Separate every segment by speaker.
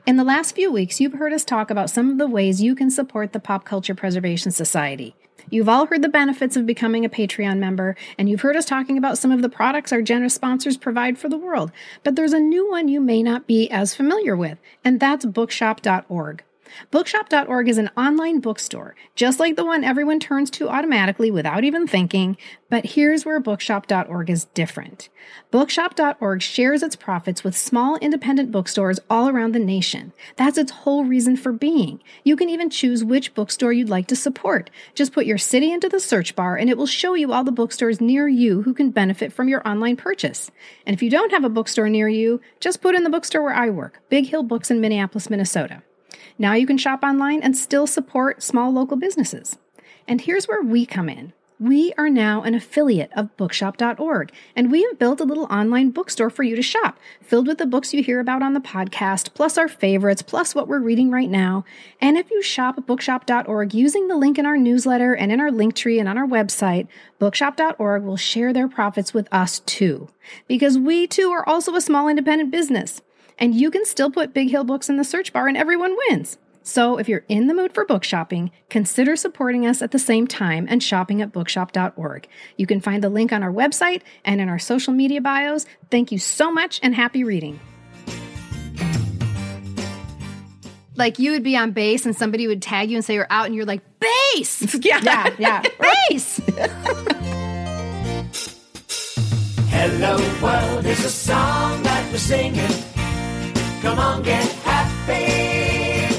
Speaker 1: In the last few weeks, you've heard us talk about some of the ways you can support the Pop Culture Preservation Society. You've all heard the benefits of becoming a Patreon member, and you've heard us talking about some of the products our generous sponsors provide for the world. But there's a new one you may not be as familiar with, and that's bookshop.org. Bookshop.org is an online bookstore, just like the one everyone turns to automatically without even thinking, but here's where Bookshop.org is different. Bookshop.org shares its profits with small independent bookstores all around the nation. That's its whole reason for being. You can even choose which bookstore you'd like to support. Just put your city into the search bar and it will show you all the bookstores near you who can benefit from your online purchase. And if you don't have a bookstore near you, just put in the bookstore where I work, Big Hill Books in Minneapolis, Minnesota. Now you can shop online and still support small local businesses. And here's where we come in. We are now an affiliate of Bookshop.org, and we have built a little online bookstore for you to shop, filled with the books you hear about on the podcast, plus our favorites, plus what we're reading right now. And if you shop at Bookshop.org using the link in our newsletter and in our link tree and on our website, Bookshop.org will share their profits with us too, because we too are also a small independent business. And you can still put Big Hill Books in the search bar and everyone wins. So if you're in the mood for book shopping, consider supporting us at the same time and shopping at bookshop.org. You can find the link on our website and in our social media bios. Thank you so much and happy reading. Like you would be on base and somebody would tag you and say you're out and you're like, base! Yeah. Base!
Speaker 2: Hello world is a song that we're singing. Come on, get happy.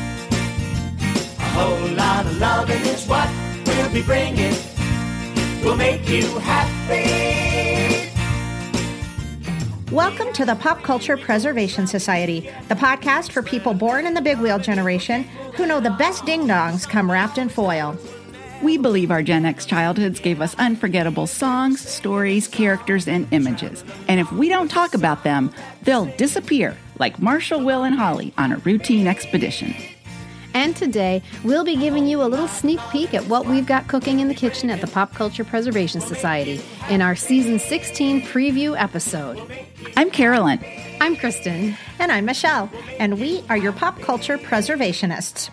Speaker 2: A whole lot of loving is what we'll be bringing. We'll make you happy.
Speaker 3: Welcome to the Pop Culture Preservation Society, the podcast for people born in the big wheel generation who know the best ding-dongs come wrapped in foil.
Speaker 4: We believe our Gen X childhoods gave us unforgettable songs, stories, characters, and images. And if we don't talk about them, they'll disappear like Marshall, Will, and Holly on a routine expedition.
Speaker 1: And today, we'll be giving you a little sneak peek at what we've got cooking in the kitchen at the Pop Culture Preservation Society in our Season 16 preview episode.
Speaker 4: I'm Carolyn.
Speaker 1: I'm Kristen.
Speaker 3: And I'm Michelle. And we are your pop culture preservationists.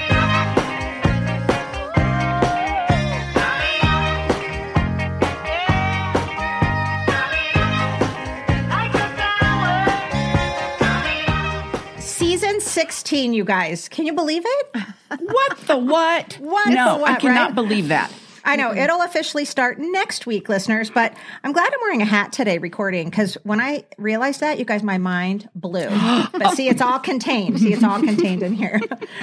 Speaker 3: Season 16, you guys. Can you believe it?
Speaker 4: What the what? No, I cannot believe that.
Speaker 3: I know. It'll officially start next week, listeners, but I'm glad I'm wearing a hat today recording because when I realized that, you guys, my mind blew. But see, it's all contained. In here.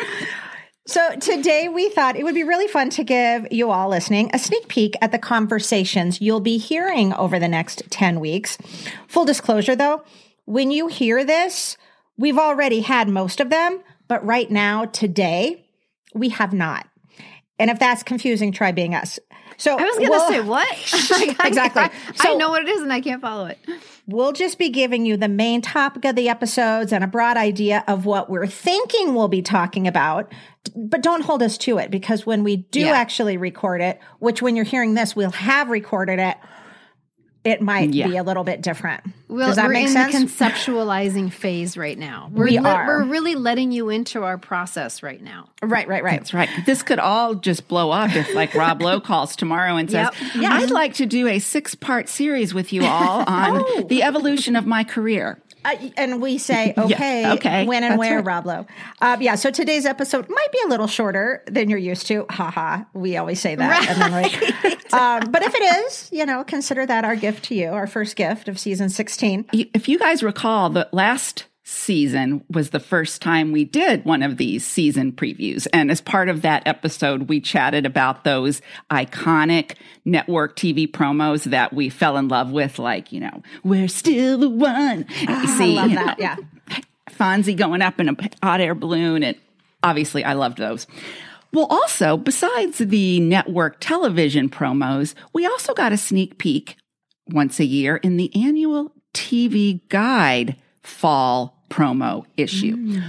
Speaker 3: So today we thought it would be really fun to give you all listening a sneak peek at the conversations you'll be hearing over the next 10 weeks. Full disclosure, though, when you hear this, we've already had most of them, but right now, today, we have not. And if that's confusing, try being us. So
Speaker 1: I was going to say, what?
Speaker 3: Exactly.
Speaker 1: I know what it is and I can't follow it.
Speaker 3: We'll just be giving you the main topic of the episodes and a broad idea of what we're thinking we'll be talking about. But don't hold us to it because when we do actually record it, which when you're hearing this, we'll have recorded it, it might be a little bit different. Does that make sense?
Speaker 1: We're in the conceptualizing phase right now.
Speaker 3: We are.
Speaker 1: We're really letting you into our process right now.
Speaker 3: Right.
Speaker 4: That's right. This could all just blow up if like Rob Lowe calls tomorrow and says, I'd like to do a 6-part series with you all on the evolution of my career.
Speaker 3: And we say, okay, when and where, right. Rob Lowe. So today's episode might be a little shorter than you're used to. We always say that. Right. And then but if it is, consider that our gift to you, our first gift of season 16.
Speaker 4: If you guys recall, the last season was the first time we did one of these season previews. And as part of that episode, we chatted about those iconic network TV promos that we fell in love with, like, we're still the one.
Speaker 3: You see, I love that. Yeah.
Speaker 4: Fonzie going up in a hot air balloon. And obviously, I loved those. Well, also, besides the network television promos, we also got a sneak peek once a year in the annual TV Guide fall promo issue.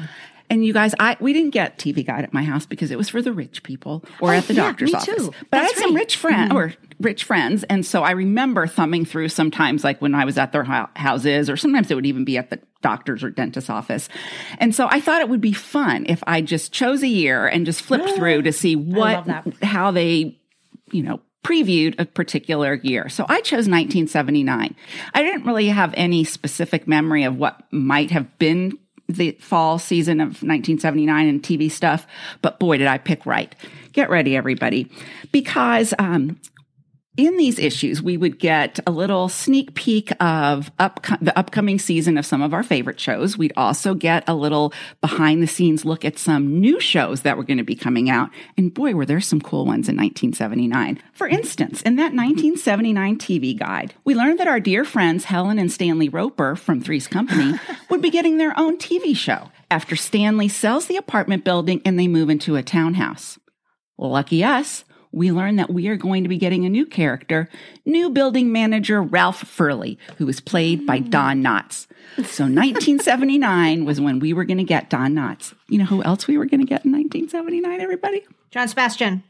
Speaker 4: And you guys, we didn't get TV Guide at my house because it was for the rich people or at the doctor's
Speaker 1: me
Speaker 4: office.
Speaker 1: too.
Speaker 4: But I
Speaker 1: That's
Speaker 4: had some
Speaker 1: right.
Speaker 4: rich friends. And so I remember thumbing through sometimes, like when I was at their houses, or sometimes it would even be at the doctor's or dentist's office. And so I thought it would be fun if I just chose a year and just flipped through to see how they, previewed a particular year. So I chose 1979. I didn't really have any specific memory of what might have been the fall season of 1979 and TV stuff, but boy, did I pick right. Get ready, everybody, because in these issues, we would get a little sneak peek of the upcoming season of some of our favorite shows. We'd also get a little behind-the-scenes look at some new shows that were going to be coming out. And boy, were there some cool ones in 1979. For instance, in that 1979 TV Guide, we learned that our dear friends Helen and Stanley Roper from Three's Company would be getting their own TV show after Stanley sells the apartment building and they move into a townhouse. Lucky us. We learn that we are going to be getting a new character, new building manager Ralph Furley, who was played by Don Knotts. So 1979 was when we were going to get Don Knotts. You know who else we were going to get in 1979, everybody?
Speaker 3: John Sebastian.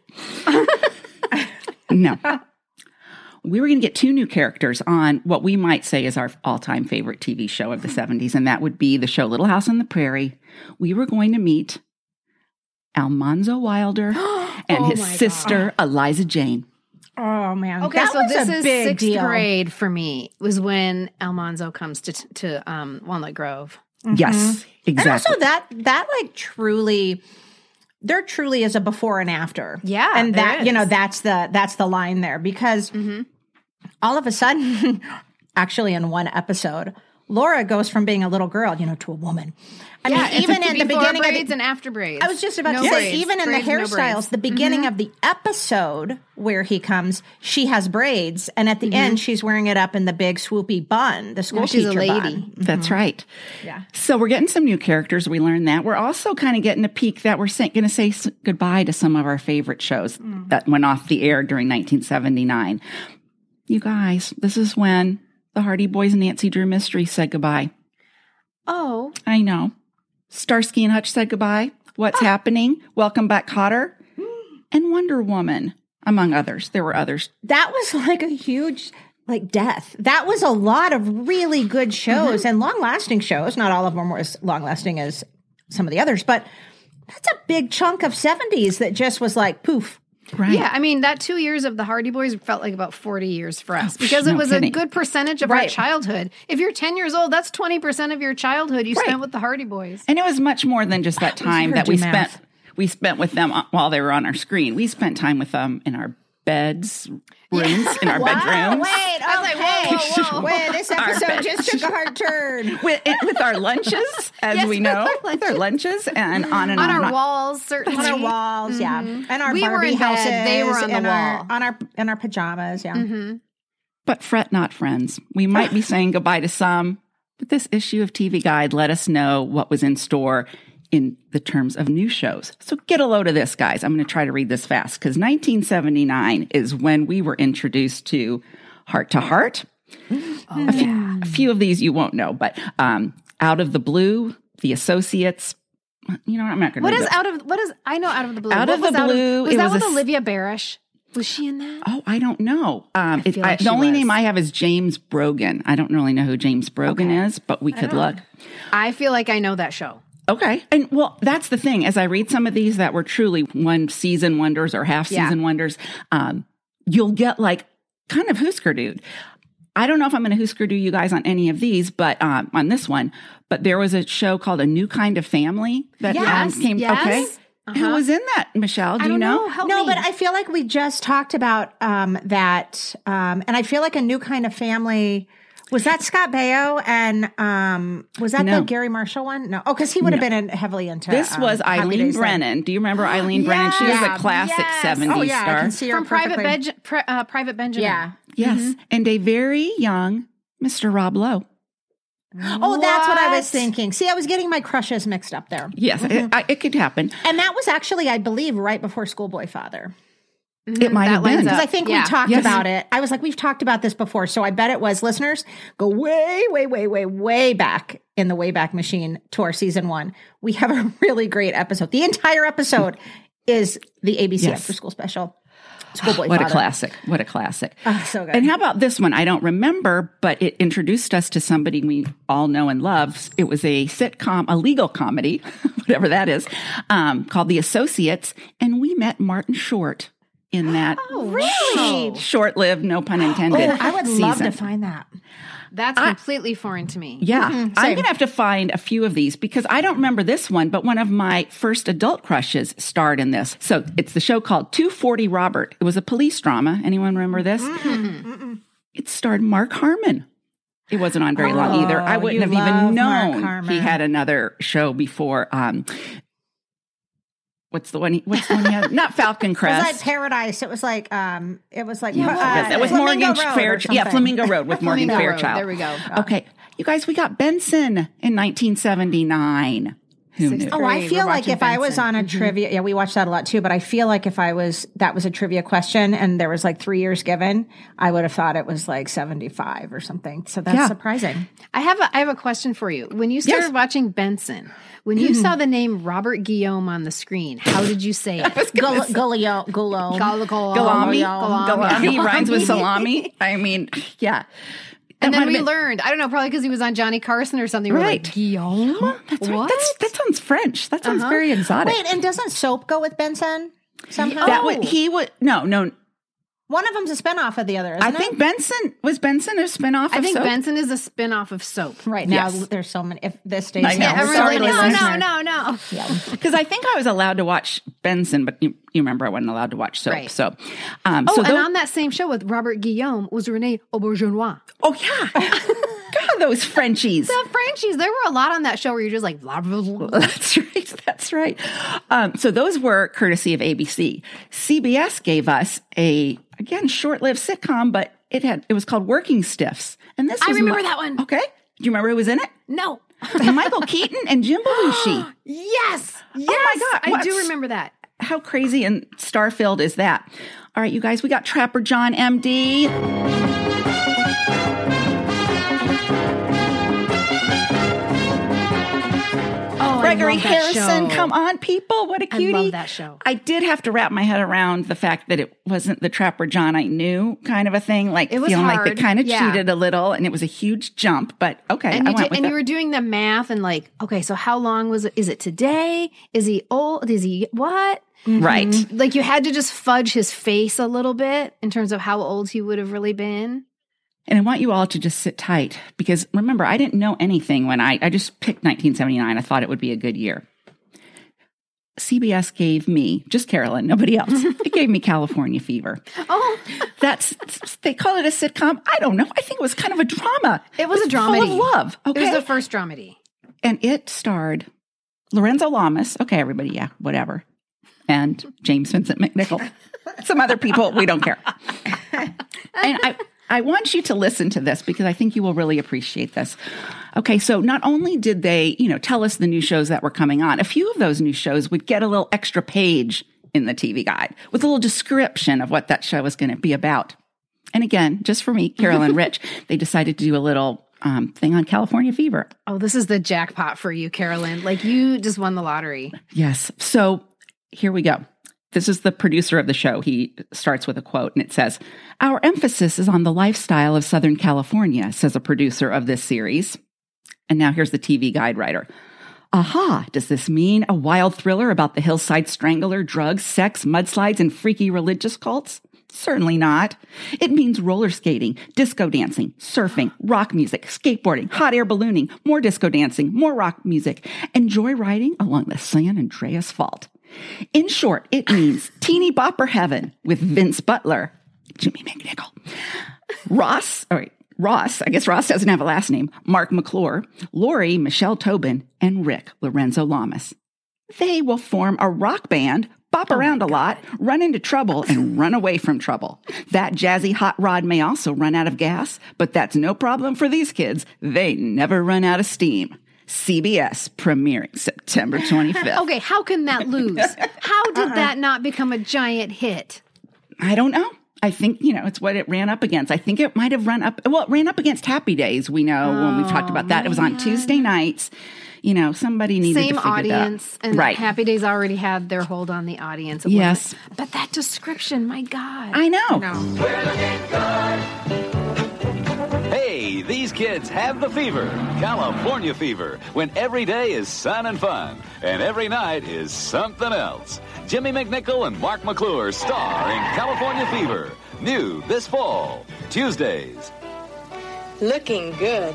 Speaker 4: No. We were going to get two new characters on what we might say is our all-time favorite TV show of the 70s, and that would be the show Little House on the Prairie. We were going to meet Almanzo Wilder and his sister, Eliza Jane.
Speaker 3: Oh, man.
Speaker 1: Okay,
Speaker 3: that
Speaker 1: so
Speaker 3: was
Speaker 1: this
Speaker 3: a
Speaker 1: is
Speaker 3: big
Speaker 1: sixth
Speaker 3: deal.
Speaker 1: grade for me, was when Almanzo comes to Walnut Grove.
Speaker 4: Yes, exactly.
Speaker 3: And also that like truly, there truly is a before and after.
Speaker 1: Yeah,
Speaker 3: and
Speaker 1: there
Speaker 3: that,
Speaker 1: is.
Speaker 3: that's the line there, because all of a sudden, actually in one episode, Laura goes from being a little girl, to a woman. I mean, even in the beginning
Speaker 1: braids and after braids.
Speaker 3: I was just about to say,
Speaker 1: braids.
Speaker 3: even in
Speaker 1: Braids,
Speaker 3: the
Speaker 1: no
Speaker 3: hairstyles,
Speaker 1: braids.
Speaker 3: the beginning of the episode where he comes, she has braids, and at the end, she's wearing it up in the big swoopy bun, the school
Speaker 1: she's
Speaker 3: teacher
Speaker 1: a lady.
Speaker 3: bun.
Speaker 4: That's right.
Speaker 3: Yeah.
Speaker 4: So we're getting some new characters. We learned that. We're also kind of getting a peek that we're going to say goodbye to some of our favorite shows that went off the air during 1979. You guys, this is when the Hardy Boys and Nancy Drew Mystery said goodbye.
Speaker 1: Oh.
Speaker 4: I know. Starsky and Hutch said goodbye. What's happening? Welcome Back, Kotter. And Wonder Woman, among others. There were others.
Speaker 3: That was like a huge death. That was a lot of really good shows and long-lasting shows. Not all of them were as long-lasting as some of the others, but that's a big chunk of 70s that just was like poof.
Speaker 4: Right.
Speaker 1: Yeah, I mean, that 2 years of the Hardy Boys felt like about 40 years for us because it was
Speaker 4: kidding.
Speaker 1: a good percentage of our childhood. If you're 10 years old, that's 20% of your childhood you spent with the Hardy Boys.
Speaker 4: And it was much more than just that time that we spent with them while they were on our screen. We spent time with them in our rooms, in our bedrooms.
Speaker 3: Wait,
Speaker 1: I was like, whoa.
Speaker 3: Wait, this episode just took a hard turn.
Speaker 4: With our lunches, as we know. With our lunches and on and on.
Speaker 1: On our walls, certainly.
Speaker 3: On our walls, yeah. And our
Speaker 1: We were
Speaker 3: Barbie
Speaker 1: in bed,
Speaker 3: houses.
Speaker 1: they were on the wall.
Speaker 3: In our pajamas, yeah.
Speaker 4: But fret not, friends. We might be saying goodbye to some, but this issue of TV Guide let us know what was in store in the terms of new shows. So get a load of this, guys. I'm going to try to read this fast because 1979 is when we were introduced to Heart to Heart. A few of these you won't know, but Out of the Blue, The Associates. You know what? I'm not going to read this.
Speaker 1: I know Out of the Blue.
Speaker 4: Out of the Blue.
Speaker 1: Was that with Olivia Barish? Was she in that?
Speaker 4: Oh, I don't know. The only
Speaker 1: was.
Speaker 4: name I have is James Brogan. I don't really know who James Brogan is, but we could look.
Speaker 1: I feel like I know that show.
Speaker 4: Okay. And well, that's the thing. As I read some of these that were truly one season wonders or half season wonders, you'll get like kind of Husker Dude. I don't know if I'm going to Husker Do you guys on any of these, but on this one, but there was a show called A New Kind of Family that came.
Speaker 1: Yes.
Speaker 4: Okay. Who was in that, Michelle? Do you know?
Speaker 1: Help
Speaker 3: No,
Speaker 1: me.
Speaker 3: but I feel like we just talked about that. And I feel like A New Kind of Family. Was that Scott Baio? And was that the Gary Marshall one? No. Oh, because he would have been heavily into
Speaker 4: This was
Speaker 3: Happy
Speaker 4: Eileen
Speaker 3: Days
Speaker 4: Brennan. Do you remember Eileen Brennan? She was a classic 70s
Speaker 3: Oh, yeah, I
Speaker 4: star.
Speaker 3: can see her
Speaker 1: From Private
Speaker 3: perfectly.
Speaker 1: Benjamin.
Speaker 3: Yeah.
Speaker 4: Yes. And a very young Mr. Rob Lowe.
Speaker 3: Oh, that's what I was thinking. See, I was getting my crushes mixed up there.
Speaker 4: Yes, it could happen.
Speaker 3: And that was actually, I believe, right before Schoolboy Father.
Speaker 4: It might have been.
Speaker 3: Because I think we talked about it. I was like, we've talked about this before. So I bet it was, listeners, go way, way, way, way, way back in the Wayback Machine Tour Season 1, we have a really great episode. The entire episode is the ABC After School Special. Schoolboy
Speaker 4: What
Speaker 3: Father.
Speaker 4: a classic. What a classic.
Speaker 3: Oh, so good.
Speaker 4: And how about this one? I don't remember, but it introduced us to somebody we all know and love. It was a sitcom, a legal comedy, whatever that is, called The Associates. And we met Martin Short in that
Speaker 3: Really?
Speaker 4: short-lived, no pun intended,
Speaker 3: I would love
Speaker 4: season.
Speaker 3: to find that.
Speaker 1: That's completely foreign to me.
Speaker 4: Yeah. I'm going to have to find a few of these because I don't remember this one, but one of my first adult crushes starred in this. So it's the show called 240 Robert. It was a police drama. Anyone remember this? It starred Mark Harmon. It wasn't on very long either. I wouldn't have even known he had another show before. What's the one he had? Not Falcon
Speaker 3: It was
Speaker 4: Crest.
Speaker 3: like Paradise. It was like
Speaker 4: That was
Speaker 3: Flamingo
Speaker 4: Morgan
Speaker 3: Road or
Speaker 4: Fairchild. Yeah,
Speaker 3: something.
Speaker 4: Flamingo Road with Morgan
Speaker 1: Flamingo Road.
Speaker 4: Fairchild.
Speaker 1: There we go.
Speaker 4: Okay. You guys, we got Benson in 1979. Who knew?
Speaker 3: Oh, I
Speaker 1: Great.
Speaker 3: feel
Speaker 1: We're
Speaker 3: like
Speaker 1: watching
Speaker 3: if I was
Speaker 1: Benson.
Speaker 3: on a trivia, we watched that a lot too, but I feel like if that was a trivia question and there was like 3 years given, I would have thought it was like 75 or something. So that's surprising.
Speaker 1: I have a question for you. When you started watching Benson, when you saw the name Robert Guillaume on the screen, how did you say it?
Speaker 3: Guillaume.
Speaker 4: Galami rhymes with salami. I mean, yeah.
Speaker 1: And
Speaker 4: That
Speaker 1: then
Speaker 4: might
Speaker 1: we
Speaker 4: have been-
Speaker 1: learned, I don't know, probably because he was on Johnny Carson or something. We're
Speaker 4: Right.
Speaker 1: like, Guillaume?
Speaker 4: That's right.
Speaker 1: What?
Speaker 4: That sounds French. That sounds very exotic.
Speaker 3: Wait, and doesn't Soap go with Benson somehow?
Speaker 4: No.
Speaker 3: One of them's a spinoff of the other, isn't
Speaker 4: I
Speaker 3: it?
Speaker 4: think Benson a spinoff of
Speaker 1: I think
Speaker 4: Soap?
Speaker 1: Benson is a spin-off of Soap.
Speaker 3: Right now,
Speaker 4: Yes.
Speaker 3: there's so many. If this stays
Speaker 4: I know.
Speaker 3: here,
Speaker 4: Everyone's
Speaker 3: sorry,
Speaker 4: like,
Speaker 3: listeners.
Speaker 1: no.
Speaker 4: Because I think I was allowed to watch Benson, but you remember I wasn't allowed to watch Soap.
Speaker 1: Right.
Speaker 4: So,
Speaker 1: And on that same show with Robert Guillaume was Renee Auberjonois.
Speaker 4: oh yeah, God, those Frenchies.
Speaker 1: The Frenchies, there were a lot on that show where you're just like, blah, blah, blah.
Speaker 4: That's right. That's right. So those were courtesy of ABC. CBS gave us a, again, short-lived sitcom, but it was called Working Stiffs. And this
Speaker 1: I
Speaker 4: was
Speaker 1: remember that one.
Speaker 4: Okay. Do you remember who was in it?
Speaker 1: No.
Speaker 4: Michael Keaton and Jim Belushi.
Speaker 1: Yes.
Speaker 4: Oh my God.
Speaker 1: I do remember that.
Speaker 4: How crazy and star-filled is that? All right, you guys, we got Trapper John, MD. Gregory
Speaker 1: love that
Speaker 4: Harrison,
Speaker 1: show.
Speaker 4: come on, people. What a cutie.
Speaker 1: I love that show.
Speaker 4: I did have to wrap my head around the fact that it wasn't the Trapper John I knew kind of a thing. Like,
Speaker 1: It was
Speaker 4: feeling like
Speaker 1: hard.
Speaker 4: they kind of
Speaker 1: Yeah.
Speaker 4: cheated a little and it was a huge jump, but okay.
Speaker 1: And
Speaker 4: I went with
Speaker 1: you
Speaker 4: it.
Speaker 1: were doing the math and like, okay, so how long was it? Is it today? Is he old? Is he what?
Speaker 4: Right.
Speaker 1: Like you had to just fudge his face a little bit in terms of how old he would have really been.
Speaker 4: And I want you all to just sit tight because remember, I didn't know anything when I just picked 1979. I thought it would be a good year. CBS gave me, just Carolyn, nobody else. It gave me California Fever.
Speaker 1: Oh,
Speaker 4: They call it a sitcom. I don't know. I think it was kind of a drama.
Speaker 1: it was a
Speaker 4: Full
Speaker 1: dramedy.
Speaker 4: of love. Okay.
Speaker 1: It was the first dramedy.
Speaker 4: And it starred Lorenzo Lamas. Okay, everybody, yeah, whatever. And James Vincent McNichol. Some other people, we don't care. And I want you to listen to this because I think you will really appreciate this. Okay, so not only did they, tell us the new shows that were coming on, a few of those new shows would get a little extra page in the TV guide with a little description of what that show was going to be about. And again, just for me, Carol and Rich, they decided to do a little thing on California Fever.
Speaker 1: Oh, this is the jackpot for you, Carolyn. Like you just won the lottery.
Speaker 4: Yes. So here we go. This is the producer of the show. He starts with a quote and it says, "Our emphasis is on the lifestyle of Southern California," says a producer of this series. And now here's the TV guide writer. "Aha, does this mean a wild thriller about the hillside strangler, drugs, sex, mudslides, and freaky religious cults? Certainly not. It means roller skating, disco dancing, surfing, rock music, skateboarding, hot air ballooning, more disco dancing, more rock music, and joyriding along the San Andreas Fault. In short, it means teeny bopper heaven with Vince Butler, Jimmy McNichol, Ross, I guess Ross doesn't have a last name, Mark McClure, Lori, Michelle Tobin, and Rick Lorenzo Lamas. They will form a rock band, bop around a lot, run into trouble, and run away from trouble. That jazzy hot rod may also run out of gas, but that's no problem for these kids. They never run out of steam." CBS, premiering September 25th.
Speaker 1: Okay, how can that lose? How did that not become a giant hit?
Speaker 4: I don't know. I think, it's what it ran up against. I think it might have it ran up against Happy Days. We know when we've talked about that. It was on Tuesday nights. Somebody needed to figure
Speaker 1: audience,
Speaker 4: that.
Speaker 1: and
Speaker 4: right.
Speaker 1: Happy Days already had their hold on the audience.
Speaker 4: Yes.
Speaker 1: But that description, my God.
Speaker 4: I know.
Speaker 2: We're looking good.
Speaker 5: Hey, these kids have the fever, California fever, when every day is sun and fun, and every night is something else. Jimmy McNichol and Mark McClure star in California Fever, new this fall, Tuesdays.
Speaker 6: Looking good.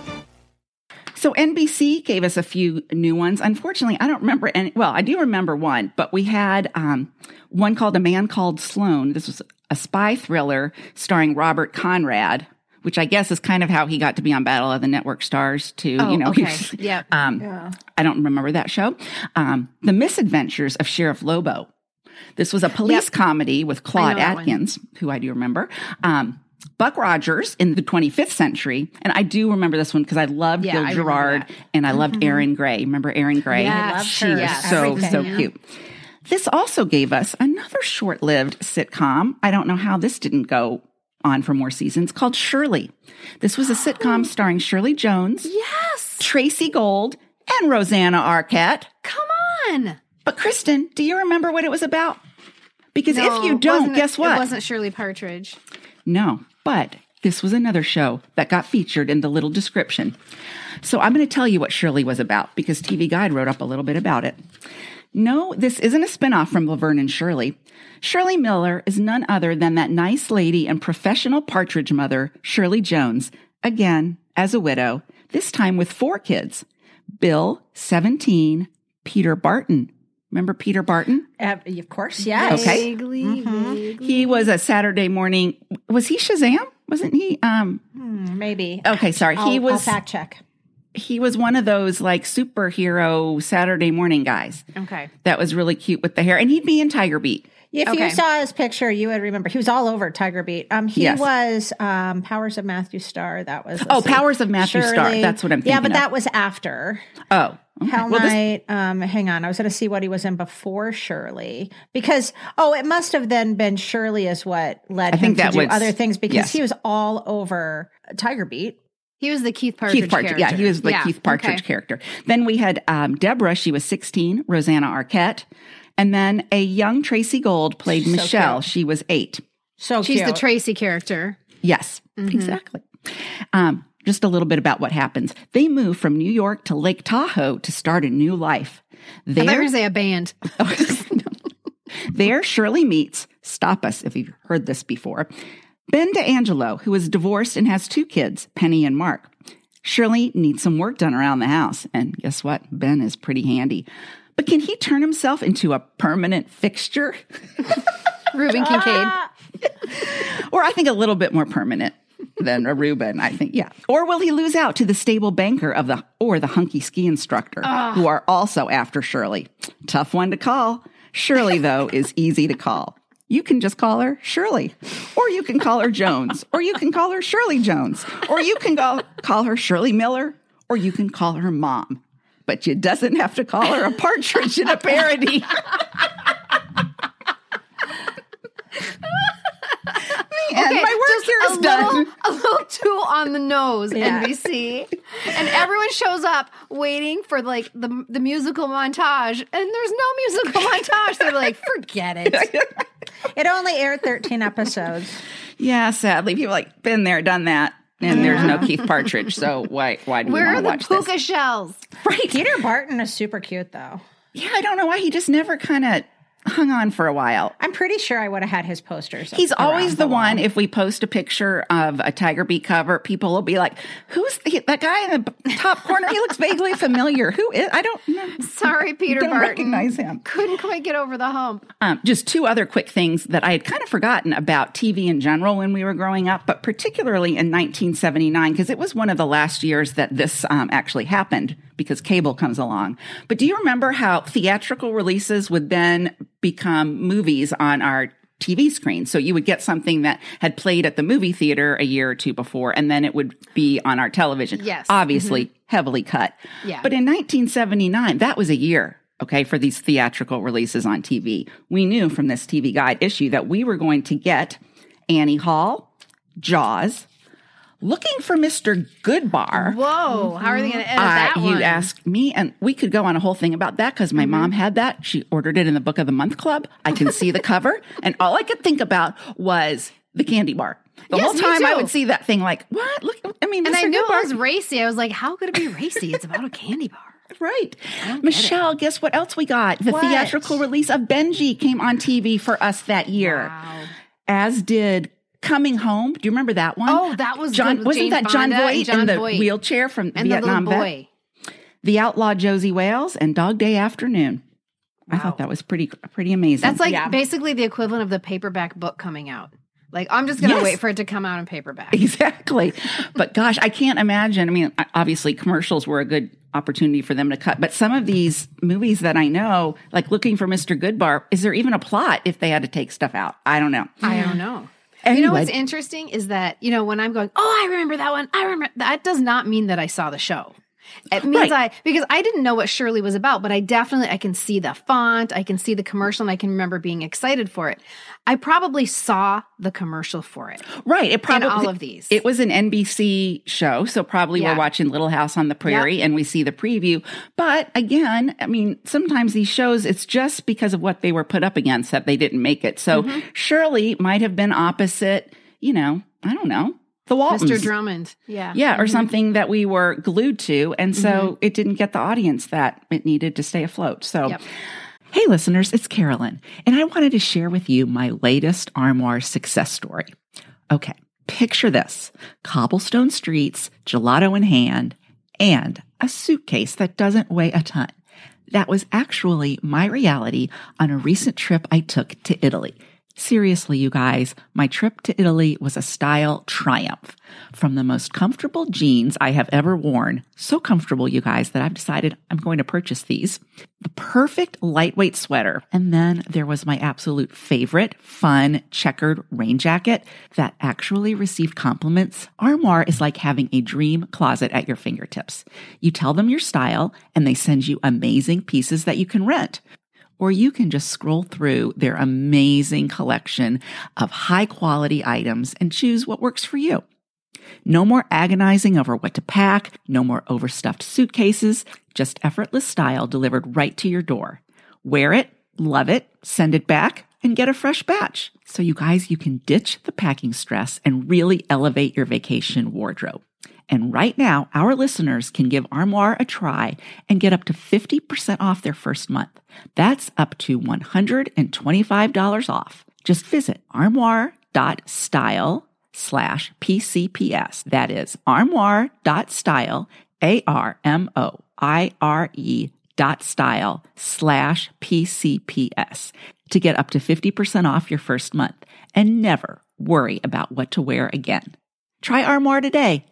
Speaker 4: So NBC gave us a few new ones. Unfortunately, I don't remember any. Well, I do remember one, but we had one called A Man Called Sloan. This was a spy thriller starring Robert Conrad, which I guess is kind of how he got to be on Battle of the Network Stars too.
Speaker 1: Oh, okay. Yeah.
Speaker 4: I don't remember that show. The Misadventures of Sheriff Lobo. This was a police comedy with Claude Atkins, who I do remember. Buck Rogers in the 25th Century. And I do remember this one because I loved Gil Gerard and I loved Erin Gray. Remember Erin Gray?
Speaker 1: Yeah,
Speaker 4: she was so cute. This also gave us another short-lived sitcom. I don't know how this didn't go on for more seasons, called Shirley. This was a sitcom starring Shirley Jones, Tracy Gold, and Rosanna Arquette.
Speaker 1: Come on.
Speaker 4: But Kristen, do you remember what it was about? Because if you don't, guess what?
Speaker 1: It wasn't Shirley Partridge.
Speaker 4: No, but this was another show that got featured in the little description. So I'm going to tell you what Shirley was about because TV Guide wrote up a little bit about it. No, this isn't a spinoff from Laverne and Shirley. Shirley Miller is none other than that nice lady and professional partridge mother, Shirley Jones, again, as a widow, this time with 4 kids. Bill, 17, Peter Barton. Remember Peter Barton?
Speaker 3: Of course, yes.
Speaker 4: Okay.
Speaker 1: Vaguely.
Speaker 4: He was a Saturday morning. Was he Shazam? Wasn't he?
Speaker 3: Maybe.
Speaker 4: Okay, sorry.
Speaker 3: I'll fact check.
Speaker 4: He was one of those like superhero Saturday morning guys.
Speaker 1: Okay.
Speaker 4: That was really cute with the hair. And he'd be in Tiger Beat.
Speaker 3: If you saw his picture, you would remember. He was all over Tiger Beat. He was Powers of Matthew Star. That was
Speaker 4: Powers of Matthew Star. That's what I'm thinking.
Speaker 3: Yeah, but
Speaker 4: of.
Speaker 3: that was after.
Speaker 4: Oh. Okay.
Speaker 3: Hell Night. Hang on. I was going to see what he was in before Shirley. Because, it must have then been Shirley is what led him to do other things because he was all over Tiger Beat.
Speaker 1: He was the Keith Partridge character.
Speaker 4: Yeah, he was the Keith Partridge character. Then we had Deborah. She was 16. Rosanna Arquette. And then a young Tracy Gold played Michelle. She was 8.
Speaker 3: So
Speaker 1: she's
Speaker 3: cute.
Speaker 1: the Tracy character.
Speaker 4: Yes, exactly. Just a little bit about what happens. They move from New York to Lake Tahoe to start a new life.
Speaker 1: I thought you were going to say a band.
Speaker 4: There, Shirley meets, stop us if you've heard this before, Ben DeAngelo, who is divorced and has 2 kids, Penny and Mark. Shirley needs some work done around the house. And guess what? Ben is pretty handy. But can he turn himself into a permanent fixture?
Speaker 1: Reuben Kincaid.
Speaker 4: Or I think a little bit more permanent than a Reuben, I think. Yeah. Or will he lose out to the stable banker or the hunky ski instructor who are also after Shirley? Tough one to call. Shirley, though, is easy to call. You can just call her Shirley, or you can call her Jones, or you can call her Shirley Jones, or you can call her Shirley Miller, or you can call her Mom. But you doesn't have to call her a partridge in a parody. Man, my work here is done.
Speaker 1: A little too on the nose, NBC. And everyone shows up waiting for like the musical montage, and there's no musical montage. They're like, forget it.
Speaker 3: It only aired 13 episodes.
Speaker 4: Yeah, sadly. People like, been there, done that. And there's no Keith Partridge, so why do we want to watch this?
Speaker 1: Where are the puka shells?
Speaker 4: Right.
Speaker 3: Peter Barton is super cute, though.
Speaker 4: Yeah, I don't know why he just never kind of hung on for a while.
Speaker 3: I'm pretty sure I would have had his posters.
Speaker 4: He's always the one, if we post a picture of a Tiger Beat cover, people will be like, who's that guy in the top corner? He looks vaguely familiar. Who is? I don't know.
Speaker 1: Sorry, Peter
Speaker 4: don't
Speaker 1: Barton.
Speaker 4: recognize him.
Speaker 1: Couldn't quite get over the hump.
Speaker 4: Just 2 other quick things that I had kind of forgotten about TV in general when we were growing up, but particularly in 1979, because it was one of the last years that this actually happened because cable comes along. But do you remember how theatrical releases would then become movies on our TV screen? So you would get something that had played at the movie theater a year or 2 before, and then it would be on our television.
Speaker 1: Yes.
Speaker 4: Obviously, heavily cut.
Speaker 1: Yeah.
Speaker 4: But in 1979, that was a year, okay, for these theatrical releases on TV. We knew from this TV Guide issue that we were going to get Annie Hall, Jaws, Looking for Mr. Goodbar.
Speaker 1: Whoa, how are they going to edit that one?
Speaker 4: You ask me, and we could go on a whole thing about that because my mom had that. She ordered it in the Book of the Month Club. I can see the cover, and all I could think about was the candy bar. The whole time I would see that thing like, what? Look, I mean,
Speaker 1: and
Speaker 4: Mr.
Speaker 1: I knew
Speaker 4: Goodbar.
Speaker 1: it was racy. I was like, how could it be racy? It's about a candy bar.
Speaker 4: Right. Michelle, guess what else we got? The theatrical release of Benji came on TV for us that year.
Speaker 1: Wow.
Speaker 4: As did Coming Home. Do you remember that one?
Speaker 1: Oh, that was
Speaker 4: John.
Speaker 1: good with
Speaker 4: Wasn't
Speaker 1: Jane
Speaker 4: that John
Speaker 1: Fonda and
Speaker 4: Voight
Speaker 1: John
Speaker 4: in the
Speaker 1: Voight.
Speaker 4: wheelchair from
Speaker 1: And
Speaker 4: Vietnam
Speaker 1: the little
Speaker 4: vet?
Speaker 1: boy.
Speaker 4: The Outlaw Josie Wales and Dog Day Afternoon. I thought that was pretty amazing.
Speaker 1: That's like basically the equivalent of the paperback book coming out. Like, I'm just going to wait for it to come out in paperback.
Speaker 4: Exactly. But gosh, I can't imagine. I mean, obviously commercials were a good opportunity for them to cut. But some of these movies that I know, like Looking for Mr. Goodbar, is there even a plot if they had to take stuff out? I don't know.
Speaker 1: I don't know.
Speaker 4: Anyway.
Speaker 1: You know what's interesting is that, when I'm going, I remember that one. I remember that does not mean that I saw the show. It means because I didn't know what Shirley was about, but I can see the font, I can see the commercial, and I can remember being excited for it. I probably saw the commercial for it.
Speaker 4: Right. It probably,
Speaker 1: in all of these.
Speaker 4: It was an NBC show, so probably we're watching Little House on the Prairie and we see the preview. But again, I mean, sometimes these shows, it's just because of what they were put up against that they didn't make it. So Shirley might have been opposite, I don't know. The Waltons.
Speaker 1: Mr. Drummond. Yeah.
Speaker 4: Yeah, or something that we were glued to. And so it didn't get the audience that it needed to stay afloat. So, hey, listeners, it's Carolyn. And I wanted to share with you my latest Armoire success story. Okay, picture this. Cobblestone streets, gelato in hand, and a suitcase that doesn't weigh a ton. That was actually my reality on a recent trip I took to Italy. Seriously, you guys, my trip to Italy was a style triumph. From the most comfortable jeans I have ever worn, so comfortable, you guys, that I've decided I'm going to purchase these, the perfect lightweight sweater, and then there was my absolute favorite fun checkered rain jacket that actually received compliments. Armoire is like having a dream closet at your fingertips. You tell them your style, and they send you amazing pieces that you can rent. Or you can just scroll through their amazing collection of high-quality items and choose what works for you. No more agonizing over what to pack, no more overstuffed suitcases, just effortless style delivered right to your door. Wear it, love it, send it back, and get a fresh batch. So you guys, you can ditch the packing stress and really elevate your vacation wardrobe. And right now, our listeners can give Armoire a try and get up to 50% off their first month. That's up to $125 off. Just visit armoire.style/PCPS. That is armoire.style, ARMOIRE.style/PCPS to get up to 50% off your first month and never worry about what to wear again. Try Armoire today.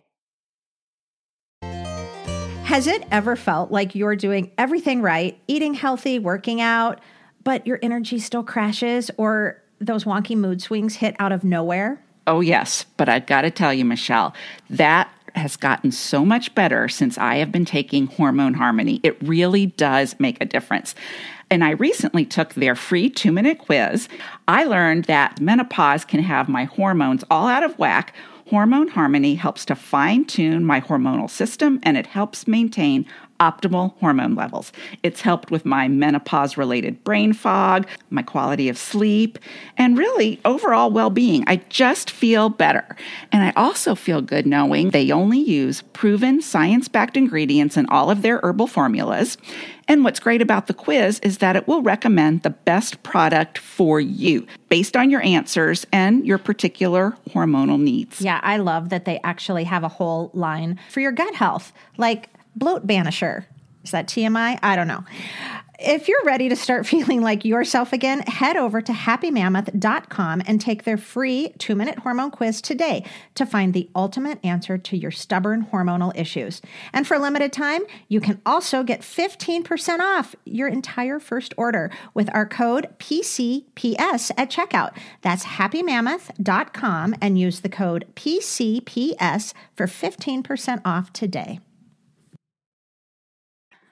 Speaker 3: Has it ever felt like you're doing everything right, eating healthy, working out, but your energy still crashes or those wonky mood swings hit out of nowhere?
Speaker 4: Oh, yes. But I've got to tell you, Michelle, that has gotten so much better since I have been taking Hormone Harmony. It really does make a difference. And I recently took their free 2-minute quiz. I learned that menopause can have my hormones all out of whack. Hormone Harmony helps to fine-tune my hormonal system, and it helps maintain optimal hormone levels. It's helped with my menopause-related brain fog, my quality of sleep, and really overall well-being. I just feel better. And I also feel good knowing they only use proven science-backed ingredients in all of their herbal formulas. And what's great about the quiz is that it will recommend the best product for you based on your answers and your particular hormonal needs.
Speaker 3: Yeah, I love that they actually have a whole line for your gut health, like bloat banisher. Is that TMI? I don't know. If you're ready to start feeling like yourself again, head over to happymammoth.com and take their free 2-minute hormone quiz today to find the ultimate answer to your stubborn hormonal issues. And for a limited time, you can also get 15% off your entire first order with our code PCPS at checkout. That's happymammoth.com and use the code PCPS for 15% off today.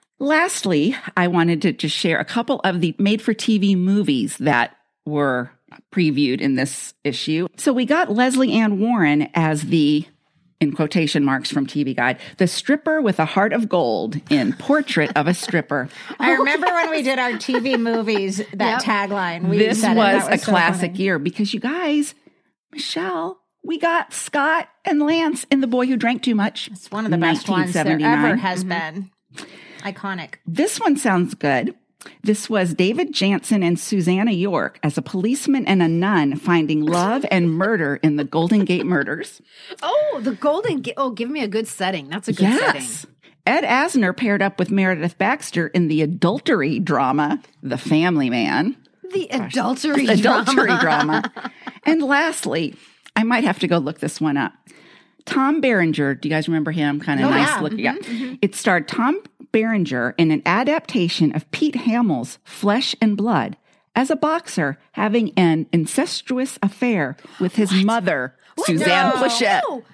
Speaker 4: Lastly, I wanted to just share a couple of the made-for-TV movies that were previewed in this issue. So we got Leslie Ann Warren as the, in quotation marks from TV Guide, the stripper with a heart of gold in Portrait of a Stripper.
Speaker 3: I remember when we did our TV movies, that tagline.
Speaker 4: This
Speaker 3: said
Speaker 4: was
Speaker 3: that
Speaker 4: a
Speaker 3: so
Speaker 4: classic
Speaker 3: funny.
Speaker 4: year because you guys, Michelle, we got Scott and Lance in The Boy Who Drank Too Much.
Speaker 3: It's one of the best ones there
Speaker 4: 1979.
Speaker 3: ever has been. Iconic.
Speaker 4: This one sounds good. This was David Jansen and Susanna York as a policeman and a nun finding love and murder in the Golden Gate murders.
Speaker 1: Oh, the Golden Gate. Oh, give me a good setting. That's a good setting.
Speaker 4: Ed Asner paired up with Meredith Baxter in the adultery drama, The Family Man.
Speaker 1: The adultery
Speaker 4: drama. And lastly, I might have to go look this one up. Tom Berenger, do you guys remember him? Kind of nice looking. Yeah. It starred Tom Berenger in an adaptation of Pete Hamill's Flesh and Blood as a boxer having an incestuous affair with his mother, Suzanne Plachette.
Speaker 1: Oh,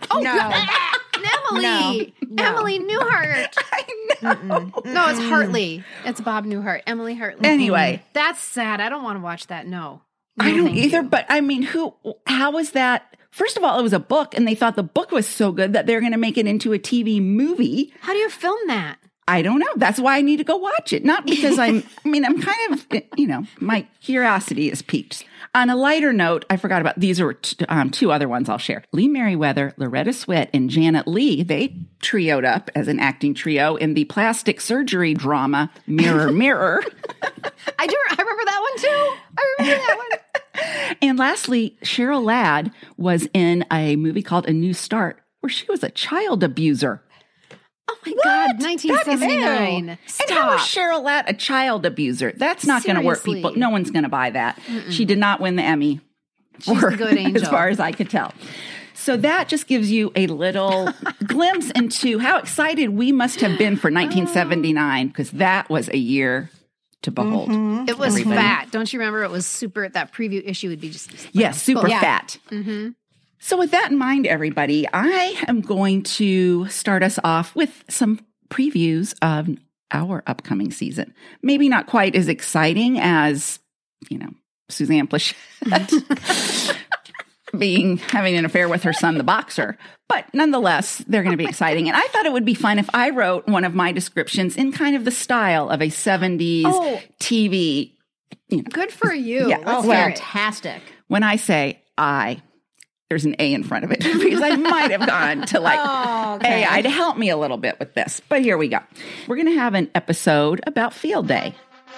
Speaker 1: Emily.
Speaker 3: No.
Speaker 1: Emily Newhart.
Speaker 4: I know.
Speaker 1: No, it's Hartley. It's Bob Newhart. Emily Hartley.
Speaker 4: Anyway.
Speaker 1: That's sad. I don't want to watch that. No.
Speaker 4: I
Speaker 1: No,
Speaker 4: don't
Speaker 1: thank
Speaker 4: either,
Speaker 1: you.
Speaker 4: but I mean, how was that? First of all, it was a book, and they thought the book was so good that they're going to make it into a TV movie.
Speaker 1: How do you film that?
Speaker 4: I don't know. That's why I need to go watch it. Not because I'm kind of, my curiosity is piqued. On a lighter note, I forgot about, these are two other ones I'll share. Lee Merriweather, Loretta Swit, and Janet Leigh, they trioed up as an acting trio in the plastic surgery drama Mirror, Mirror.
Speaker 1: I remember that one too. I remember that one.
Speaker 4: And lastly, Cheryl Ladd was in a movie called A New Start, where she was a child abuser.
Speaker 1: Oh my God, 1979.
Speaker 4: And how is Cheryl Ladd a child abuser? That's not going to work,
Speaker 1: Seriously.
Speaker 4: people. No one's going to buy that. She did not win the Emmy.
Speaker 1: She's a good angel.
Speaker 4: As far as I could tell. So that just gives you a little glimpse into how excited we must have been for 1979, because that was a year to behold.
Speaker 1: It was fat. Don't you remember? It was super. That preview issue would be just
Speaker 4: Yes, super
Speaker 1: Yeah.
Speaker 4: fat. So with that in mind, everybody, I am going to start us off with some previews of our upcoming season. Maybe not quite as exciting as, Suzanne Plachette having an affair with her son, the boxer. But nonetheless, they're going to be exciting. And I thought it would be fun if I wrote one of my descriptions in kind of the style of a 70s TV.
Speaker 1: good for you.
Speaker 4: Yeah.
Speaker 1: Let's
Speaker 3: Oh,
Speaker 1: hear it.
Speaker 3: fantastic.
Speaker 4: When I say there's an A in front of it because I might have gone to AI to help me a little bit with this. But here we go. We're going to have an episode about Field Day.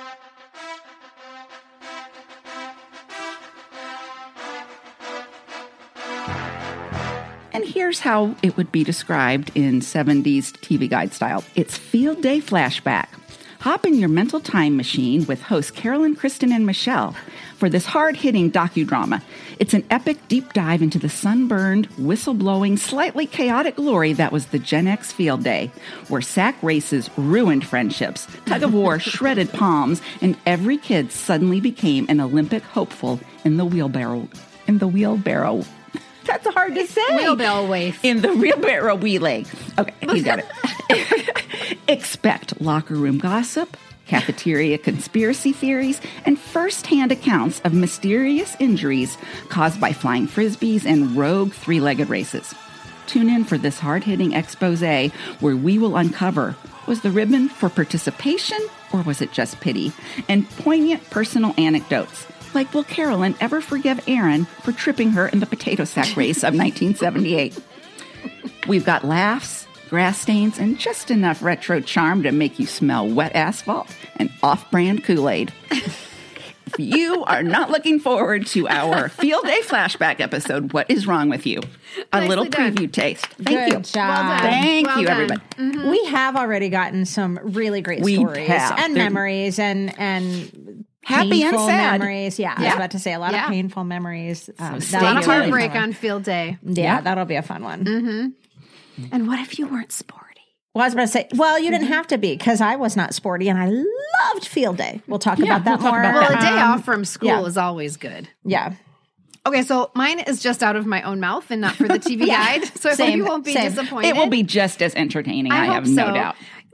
Speaker 4: And here's how it would be described in 70s TV Guide style. It's Field Day Flashback. Hop in your mental time machine with hosts Carolyn, Kristen, and Michelle for this hard-hitting docudrama. It's an epic deep dive into the sunburned, whistle-blowing, slightly chaotic glory that was the Gen X Field Day, where sack races ruined friendships, tug-of-war shredded palms, and every kid suddenly became an Olympic hopeful in the wheelbarrow. That's hard to say.
Speaker 1: Wheelbarrow waif.
Speaker 4: In the wheelbarrow wheeling. Okay, you got it. Expect locker room gossip, cafeteria conspiracy theories, and first-hand accounts of mysterious injuries caused by flying frisbees and rogue three-legged races. Tune in for this hard-hitting expose where we will uncover, was the ribbon for participation or was it just pity? And poignant personal anecdotes. Like, will Carolyn ever forgive Aaron for tripping her in the potato sack race of 1978? We've got laughs, grass stains, and just enough retro charm to make you smell wet asphalt and off-brand Kool-Aid. If you are not looking forward to our Field Day Flashback episode, what is wrong with you? A little
Speaker 1: done.
Speaker 4: preview taste. Thank
Speaker 3: Good
Speaker 4: you.
Speaker 3: job.
Speaker 1: Well done.
Speaker 4: Thank
Speaker 1: Well
Speaker 4: you,
Speaker 1: done.
Speaker 4: everybody.
Speaker 3: We have already gotten some really great
Speaker 4: We
Speaker 3: stories
Speaker 4: have.
Speaker 3: and
Speaker 4: They're-
Speaker 3: memories and
Speaker 4: Happy and
Speaker 3: painful
Speaker 4: sad.
Speaker 3: memories. Yeah, I was about to say a lot of painful memories.
Speaker 4: stay
Speaker 1: A lot of
Speaker 4: tuned.
Speaker 1: heartbreak on Field Day.
Speaker 3: Yeah, that'll be a fun one.
Speaker 1: And what if you weren't sporty?
Speaker 3: Well, I was about to say, well, you didn't have to be because I was not sporty and I loved Field Day. We'll talk about that
Speaker 4: we'll talk
Speaker 3: more.
Speaker 4: about
Speaker 1: Well,
Speaker 4: that.
Speaker 1: a day off from school
Speaker 3: yeah.
Speaker 1: is always good.
Speaker 3: Yeah.
Speaker 1: Okay, so mine is just out of my own mouth and not for the TV guide. So I hope
Speaker 3: Same,
Speaker 1: you won't be
Speaker 3: same.
Speaker 1: disappointed.
Speaker 4: It will be just as entertaining, I have
Speaker 1: hope
Speaker 4: no
Speaker 1: so.
Speaker 4: doubt.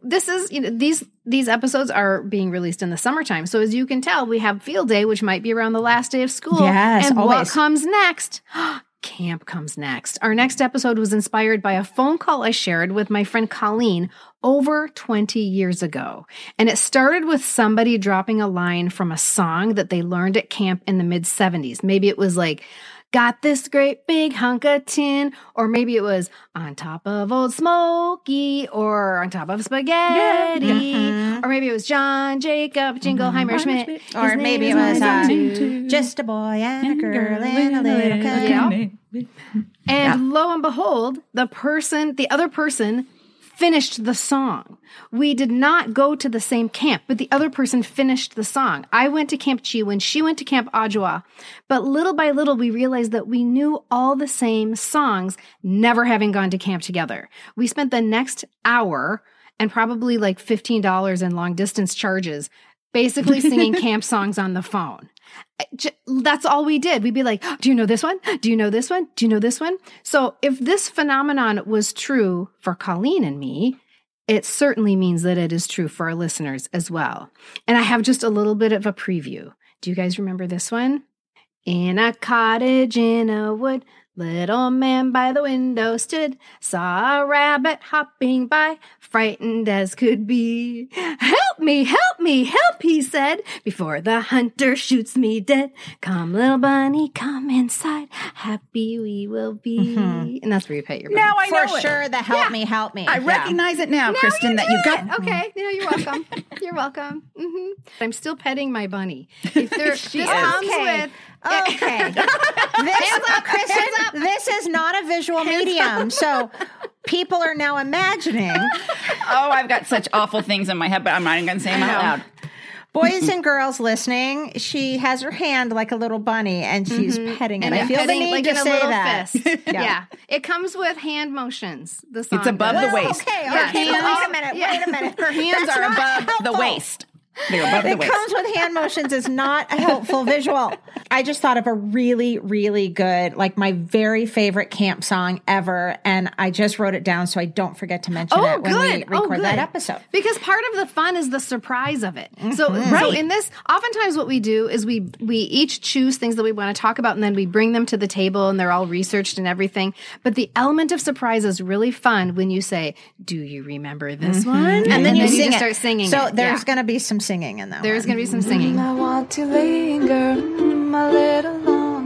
Speaker 1: this is, these episodes are being released in the summertime. So as you can tell, we have field day, which might be around the last day of school.
Speaker 3: Yes,
Speaker 1: and
Speaker 3: always.
Speaker 1: what comes next? Camp comes next. Our next episode was inspired by a phone call I shared with my friend Colleen over 20 years ago. And it started with somebody dropping a line from a song that they learned at camp in the mid-70s. Maybe it was like, got this great big hunk of tin, or maybe it was on top of Old Smoky, or on top of spaghetti, or maybe it was John Jacob Jingleheimer Schmidt,
Speaker 3: Or maybe it was just a boy and a girl in a little canoe.
Speaker 1: And lo and behold, the other person finished the song. We did not go to the same camp, but the other person finished the song. I went to Camp Chiwin, she went to Camp Adjoa, but little by little we realized that we knew all the same songs, never having gone to camp together. We spent the next hour and probably like $15 in long distance charges basically singing camp songs on the phone. That's all we did. We'd be like, do you know this one? Do you know this one? Do you know this one? So if this phenomenon was true for Colleen and me, it certainly means that it is true for our listeners as well. And I have just a little bit of a preview. Do you guys remember this one? In a cottage in a wood, little man by the window stood, saw a rabbit hopping by, frightened as could be. Help me, help me, help, he said, before the hunter shoots me dead. Come, little bunny, come inside, happy we will be. And that's where you pet your bunny.
Speaker 4: Now I know
Speaker 3: For
Speaker 4: it.
Speaker 3: sure, the help me, help me.
Speaker 4: I recognize it now, Kristen, that you got.
Speaker 1: Okay, you're welcome. You're welcome. I'm still petting my bunny. If there, this comes with...
Speaker 3: Okay. This is not a visual medium, so people are now imagining.
Speaker 4: Oh, I've got such awful things in my head, but I'm not even going to say them out loud.
Speaker 3: Boys and girls listening, she has her hand like a little bunny and she's petting it.
Speaker 1: And
Speaker 3: I feel the
Speaker 1: petting,
Speaker 3: need
Speaker 1: like
Speaker 3: to
Speaker 1: in a
Speaker 3: say
Speaker 1: little
Speaker 3: that.
Speaker 1: fist. Yeah. It comes with hand motions. The song
Speaker 4: It's above
Speaker 1: does.
Speaker 4: the waist.
Speaker 3: Okay,
Speaker 1: Yeah,
Speaker 3: okay,
Speaker 1: hands-
Speaker 3: wait a minute.
Speaker 4: Her hands
Speaker 3: That's
Speaker 4: are
Speaker 3: not
Speaker 4: above the
Speaker 3: helpful.
Speaker 4: waist. They're above the
Speaker 3: It
Speaker 4: waist.
Speaker 3: comes with hand motions is not a helpful visual. I just thought of a really, really good, like my very favorite camp song ever. And I just wrote it down so I don't forget to mention it when we record that episode.
Speaker 1: Because part of the fun is the surprise of it. So in this, oftentimes what we do is we each choose things that we want to talk about and then we bring them to the table and they're all researched and everything. But the element of surprise is really fun when you say, do you remember this one?
Speaker 3: And then you
Speaker 1: just
Speaker 3: sing it.
Speaker 1: start singing
Speaker 3: So
Speaker 1: it.
Speaker 3: there's going to be some singing in that
Speaker 1: There's
Speaker 3: one.
Speaker 1: going to be some singing.
Speaker 7: I want to linger a little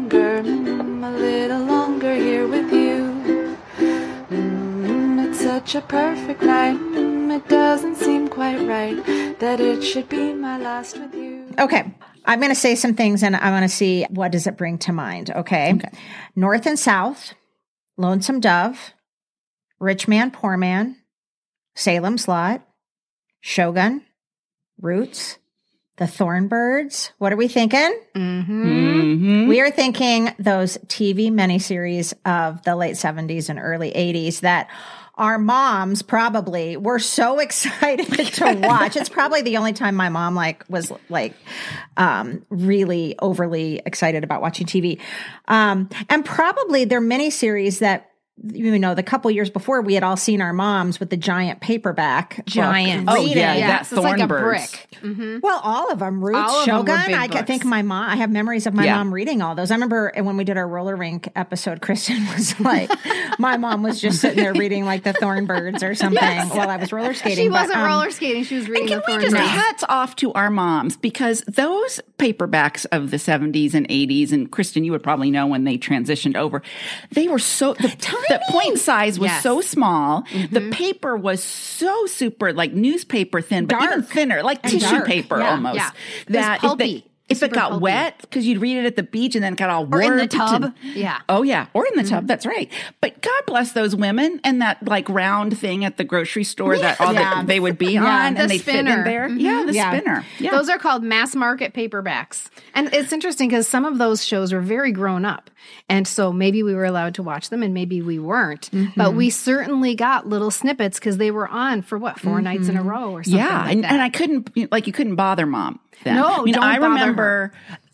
Speaker 7: longer here with you. It's such a perfect night. It doesn't seem quite right that it should be my last with you.
Speaker 3: Okay. I'm going to say some things and I want to see what does it bring to mind. Okay. North and South, Lonesome Dove, Rich Man, Poor Man, Salem's Lot, Shogun, Roots, The Thornbirds. What are we thinking? We are thinking those TV miniseries of the late 70s and early 80s that our moms probably were so excited to watch. It's probably the only time my mom was really overly excited about watching TV. And probably they're miniseries that, the couple years before we had all seen our moms with the giant paperback.
Speaker 1: Giant.
Speaker 3: book
Speaker 4: Oh,
Speaker 3: reading.
Speaker 4: yeah,
Speaker 1: Yes,
Speaker 4: that
Speaker 1: it's like a
Speaker 4: Thornbirds.
Speaker 1: brick.
Speaker 3: Well, all of them. Roots,
Speaker 1: All of them were
Speaker 3: Shogun.
Speaker 1: big
Speaker 3: I
Speaker 1: books.
Speaker 3: think I have memories of my
Speaker 4: Yeah.
Speaker 3: mom reading all those. I remember when we did our roller rink episode, Kristen was like, my mom was just sitting there reading like the Thornbirds or something while I was roller skating.
Speaker 1: She
Speaker 3: But,
Speaker 1: wasn't roller skating. She was reading
Speaker 4: Can
Speaker 1: the
Speaker 4: we just
Speaker 1: Thornbirds.
Speaker 4: hats off to our moms because those paperbacks of the 70s and 80s, and Kristen, you would probably know when they transitioned over, they were so, the point size was
Speaker 1: Yes.
Speaker 4: so small. The paper was so super, like newspaper thin, but even
Speaker 3: Dark.
Speaker 4: thinner, like
Speaker 3: And
Speaker 4: tissue
Speaker 3: dark.
Speaker 4: paper
Speaker 3: Yeah.
Speaker 4: almost.
Speaker 1: Yeah. It was
Speaker 4: That
Speaker 1: pulpy.
Speaker 4: if it
Speaker 1: Super
Speaker 4: got
Speaker 1: pulpy.
Speaker 4: wet, because you'd read it at the beach and then it got all
Speaker 1: Or in the
Speaker 4: warped
Speaker 1: tub.
Speaker 4: and-
Speaker 1: Yeah.
Speaker 4: Oh, yeah. Or in the tub. That's right. But God bless those women and that like round thing at the grocery store that all
Speaker 3: Yeah.
Speaker 4: they would be on
Speaker 1: the
Speaker 4: and they fit in
Speaker 1: spinner.
Speaker 4: there. Yeah, the
Speaker 3: Yeah.
Speaker 4: spinner. Yeah.
Speaker 1: Those are called mass market paperbacks. And it's interesting because some of those shows were very grown up. And so maybe we were allowed to watch them and maybe we weren't. But we certainly got little snippets because they were on for 4 nights in a row or something
Speaker 4: yeah,
Speaker 1: like
Speaker 4: and
Speaker 1: that.
Speaker 4: I couldn't you couldn't bother mom. Then.
Speaker 1: No, don't
Speaker 4: I
Speaker 1: bother
Speaker 4: remember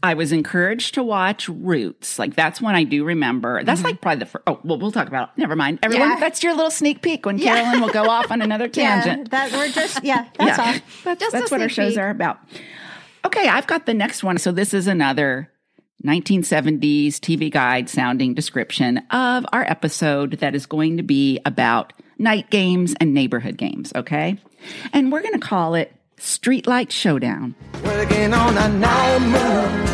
Speaker 4: I was encouraged to watch Roots. Like, that's one I do remember. That's like probably the first. Oh, well, we'll talk about it. Never mind. Everyone, that's your little sneak peek when Carolyn will go off on another tangent.
Speaker 3: That's all.
Speaker 4: That's what our shows are about. Okay, I've got the next one. So this is another 1970s TV Guide sounding description of our episode that is going to be about night games and neighborhood games, okay? And we're going to call it Streetlight Showdown.
Speaker 2: Working on our night moves.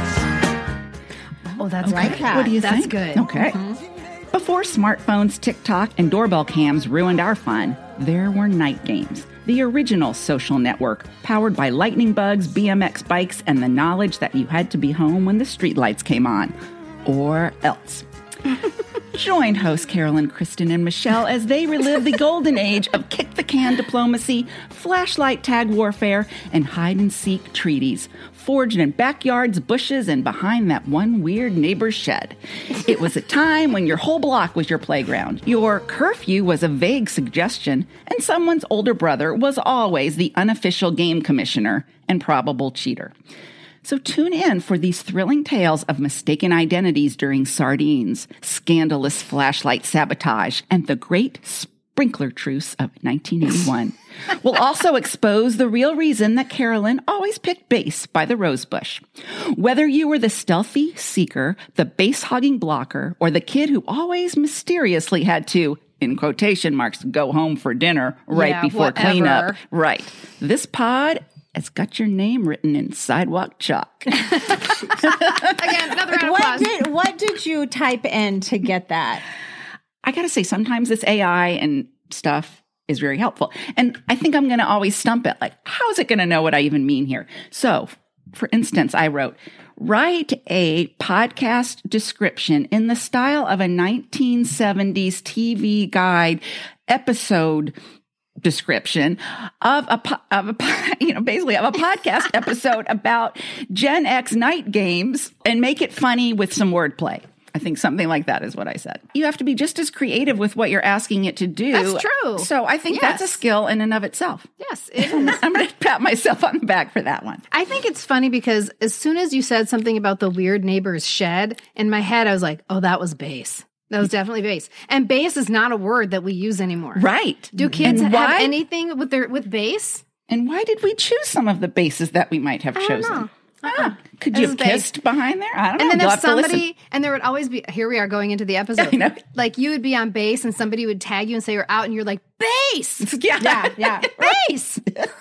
Speaker 1: Oh, that's
Speaker 3: like that.
Speaker 4: What do you
Speaker 1: That's
Speaker 4: think?
Speaker 1: good.
Speaker 4: Okay. Before smartphones, TikTok, and doorbell cams ruined our fun, there were night games. The original social network, powered by lightning bugs, BMX bikes, and the knowledge that you had to be home when the streetlights came on. Or else. Join hosts Carolyn, Kristen, and Michelle as they relive the golden age of kick-the-can diplomacy, flashlight tag warfare, and hide-and-seek treaties, forged in backyards, bushes, and behind that one weird neighbor's shed. It was a time when your whole block was your playground, your curfew was a vague suggestion, and someone's older brother was always the unofficial game commissioner and probable cheater. So tune in for these thrilling tales of mistaken identities during sardines, scandalous flashlight sabotage, and the great sprinkler truce of 1981. We'll also expose the real reason that Carolyn always picked base by the rosebush. Whether you were the stealthy seeker, the base-hogging blocker, or the kid who always mysteriously had to, in quotation marks, go home for dinner before cleanup. Right. This pod has got your name written in sidewalk chalk.
Speaker 1: Again, another round of applause.
Speaker 3: What did you type in to get that?
Speaker 4: I got to say, sometimes this AI and stuff is very helpful. And I think I'm going to always stump it. Like, how is it going to know what I even mean here? So, for instance, I wrote, write a podcast description in the style of a 1970s TV Guide episode description of a podcast episode about Gen X night games and make it funny with some wordplay. I think something like that is what I said. You have to be just as creative with what you're asking it to do.
Speaker 1: That's true.
Speaker 4: So I think that's a skill in and of itself.
Speaker 1: Yes, it is.
Speaker 4: I'm going to pat myself on the back for that one.
Speaker 1: I think it's funny because as soon as you said something about the weird neighbor's shed, in my head I was like, oh, that was base. That was definitely base. And base is not a word that we use anymore.
Speaker 4: Right.
Speaker 1: Do kids have anything with base?
Speaker 4: And why did we choose some of the bases that we might have chosen? Could you have kissed behind there? I don't know.
Speaker 1: And then if somebody, and there would always be, here we are going into the episode. Like you would be on base and somebody would tag you and say you're out and you're like, base.
Speaker 3: Yeah.
Speaker 1: Base.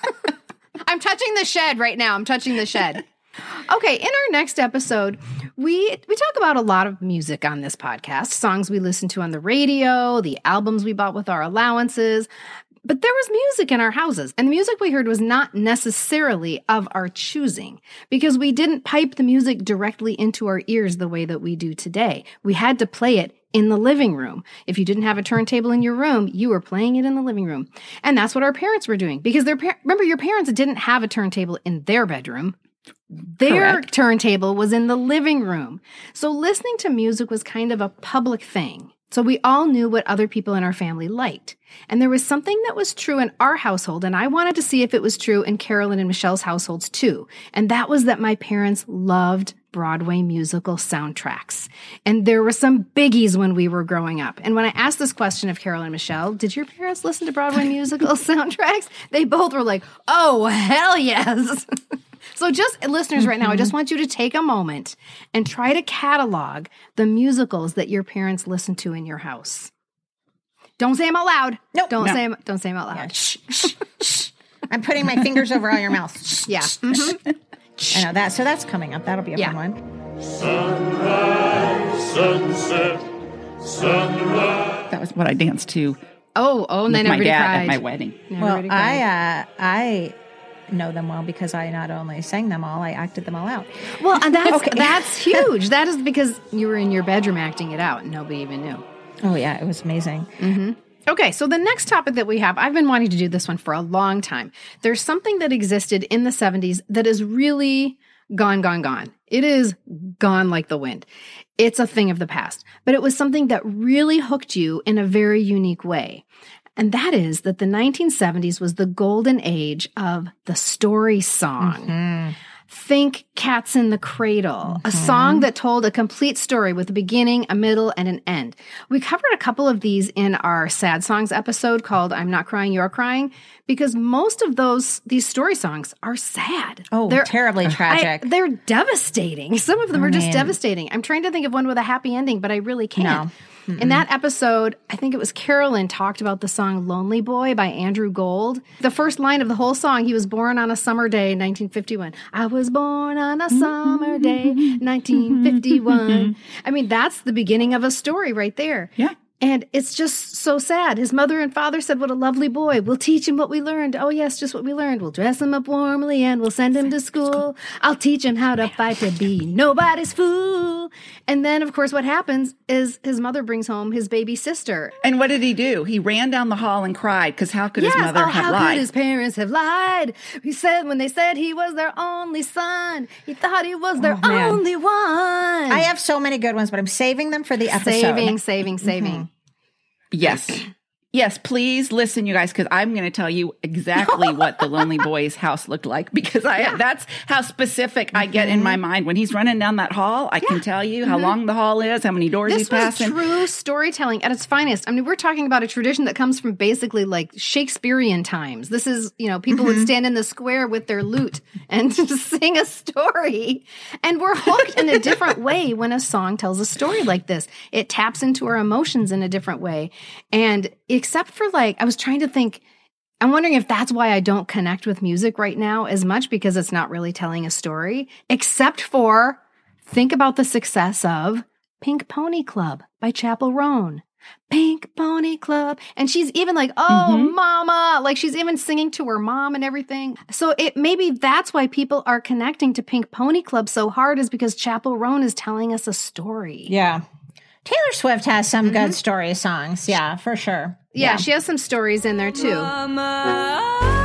Speaker 1: I'm touching the shed right now. I'm touching the shed. Okay, in our next episode, we talk about a lot of music on this podcast, songs we listen to on the radio, the albums we bought with our allowances. But there was music in our houses, and the music we heard was not necessarily of our choosing because we didn't pipe the music directly into our ears the way that we do today. We had to play it in the living room. If you didn't have a turntable in your room, you were playing it in the living room. And that's what our parents were doing because remember, your parents didn't have a turntable in their bedroom. Their turntable was in the living room. So listening to music was kind of a public thing. So we all knew what other people in our family liked. And there was something that was true in our household, and I wanted to see if it was true in Carolyn and Michelle's households too. And that was that my parents loved Broadway musical soundtracks. And there were some biggies when we were growing up. And when I asked this question of Carolyn and Michelle, did your parents listen to Broadway musical soundtracks? They both were like, oh, hell yes. So just listeners right now, I just want you to take a moment and try to catalog the musicals that your parents listened to in your house. Don't say them out loud.
Speaker 3: Nope.
Speaker 1: Don't say them out loud.
Speaker 3: Yeah. Shh. I'm putting my fingers over all your mouth.
Speaker 1: Yeah.
Speaker 3: I know that. So that's coming up. That'll be a fun one.
Speaker 2: Sunrise, sunset, sunrise.
Speaker 4: That was what I danced to.
Speaker 1: Oh, and then
Speaker 4: with my
Speaker 1: everybody
Speaker 4: dad
Speaker 1: cried.
Speaker 4: at my wedding.
Speaker 3: Well, I know them well because I not only sang them all, I acted them all out.
Speaker 1: Well, and that's huge. That is because you were in your bedroom acting it out and nobody even knew.
Speaker 3: Oh, yeah. It was amazing.
Speaker 1: Mm-hmm. Okay, so the next topic that we have, I've been wanting to do this one for a long time. There's something that existed in the 70s that is really gone. It is gone like the wind. It's a thing of the past. But it was something that really hooked you in a very unique way. And that is that the 1970s was the golden age of the story song. Mm-hmm. think Cats in the Cradle, a song that told a complete story with a beginning, a middle, and an end. We covered a couple of these in our sad songs episode called I'm Not Crying, You're Crying, because most of these story songs are sad.
Speaker 3: Oh, they're terribly tragic.
Speaker 1: They're devastating. Some of them are just devastating. I'm trying to think of one with a happy ending, but I really can't.
Speaker 3: No.
Speaker 1: In that episode, I think it was Carolyn talked about the song Lonely Boy by Andrew Gold. The first line of the whole song, he was born on a summer day, 1951. I was born on a summer day, 1951. I mean, that's the beginning of a story right there.
Speaker 4: Yeah.
Speaker 1: And it's just so sad. His mother and father said, what a lovely boy. We'll teach him what we learned. Oh, yes, just what we learned. We'll dress him up warmly and we'll send him to school. I'll teach him how to fight to be nobody's fool. And then, of course, what happens is his mother brings home his baby sister.
Speaker 4: And what did he do? He ran down the hall and cried because how could his mother have
Speaker 1: how
Speaker 4: lied?
Speaker 1: Could his parents have lied? He said when they said he was their only son, he thought he was their only one.
Speaker 3: I have so many good ones, but I'm saving them for the episode.
Speaker 1: Saving.
Speaker 4: Yes. Yes, please listen, you guys, because I'm going to tell you exactly what the Lonely Boy's house looked like because that's how specific I get in my mind. When he's running down that hall, I can tell you how long the hall is, how many doors he's passing.
Speaker 1: This was true storytelling at its finest. I mean, we're talking about a tradition that comes from basically like Shakespearean times. This is, people would stand in the square with their lute and sing a story. And we're hooked in a different way when a song tells a story like this. It taps into our emotions in a different way. And except for I was trying to think, I'm wondering if that's why I don't connect with music right now as much because it's not really telling a story, except for think about the success of Pink Pony Club by Chappell Roan. Pink Pony Club. And she's even like, oh, mama, like she's even singing to her mom and everything. So maybe that's why people are connecting to Pink Pony Club so hard is because Chappell Roan is telling us a story.
Speaker 3: Yeah. Taylor Swift has some good story songs. Yeah, for sure.
Speaker 1: Yeah, she has some stories in there too.
Speaker 7: Mama,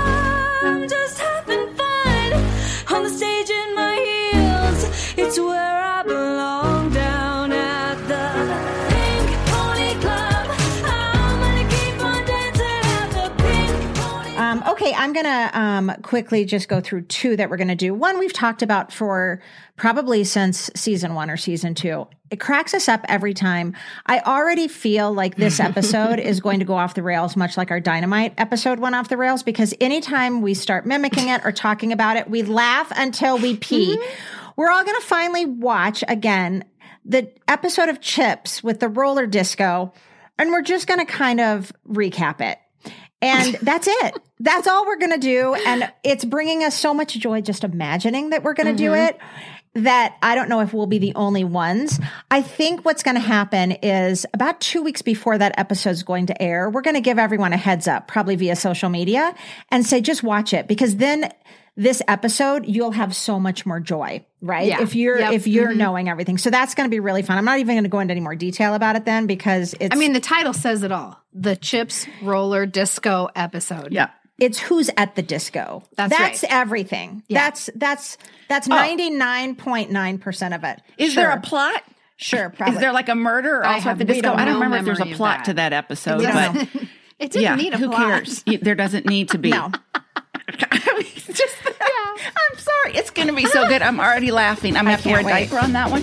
Speaker 7: I'm just having fun on the stage in my heels. It's where I belong down at the Pink Pony Club. I'm gonna keep on dancing at the Pink Pony Club.
Speaker 3: Okay, I'm gonna quickly just go through two that we're gonna do. One we've talked about for probably since season 1 or season 2. It cracks us up every time. I already feel like this episode is going to go off the rails, much like our Dynamite episode went off the rails, because anytime we start mimicking it or talking about it, we laugh until we pee. We're all going to finally watch again the episode of Chips with the roller disco, and we're just going to kind of recap it. And that's it. That's all we're going to do. And it's bringing us so much joy just imagining that we're going to do it, that I don't know if we'll be the only ones. I think what's going to happen is about 2 weeks before that episode is going to air, we're going to give everyone a heads up, probably via social media, and say, just watch it, because then this episode, you'll have so much more joy, right?
Speaker 1: Yeah.
Speaker 3: If you're knowing everything. So that's going to be really fun. I'm not even going to go into any more detail about it then, because it's...
Speaker 1: I mean, the title says it all. The Chips Roller Disco episode.
Speaker 4: Yeah.
Speaker 3: It's who's at the disco.
Speaker 1: That's right.
Speaker 3: Everything.
Speaker 1: Yeah.
Speaker 3: That's 99.9% of it.
Speaker 4: Is there a plot?
Speaker 3: Sure, probably.
Speaker 4: Is there like a murder also at the disco? I don't remember if there's a plot to that episode, but
Speaker 1: it didn't need a
Speaker 4: who
Speaker 1: plot.
Speaker 4: cares? There doesn't need to be.
Speaker 3: No.
Speaker 4: I'm sorry. It's going to be so good. I'm already laughing. I'm going to have to wear a diaper on that one.